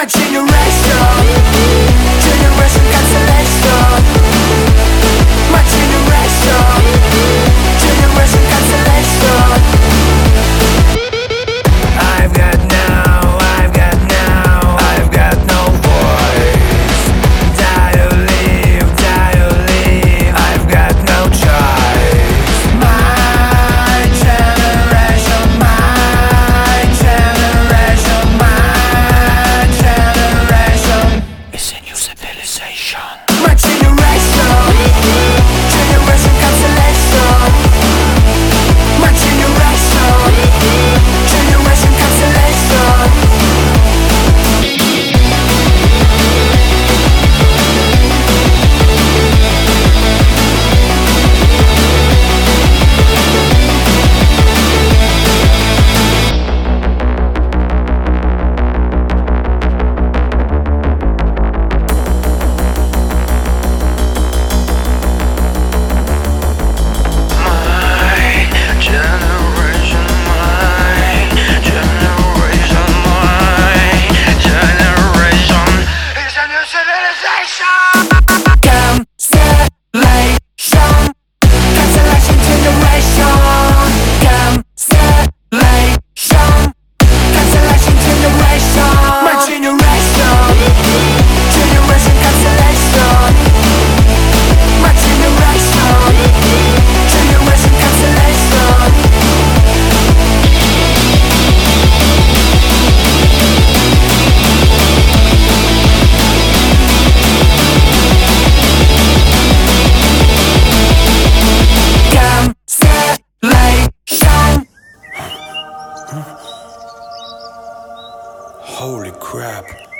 generation, generation cancellation. My generation, generation cancellation. I've got no voice. Die or live, I've got no choice. My generation, is a new civilization. My generation, generation cancellation. My generation, generation cancellation. Holy crap.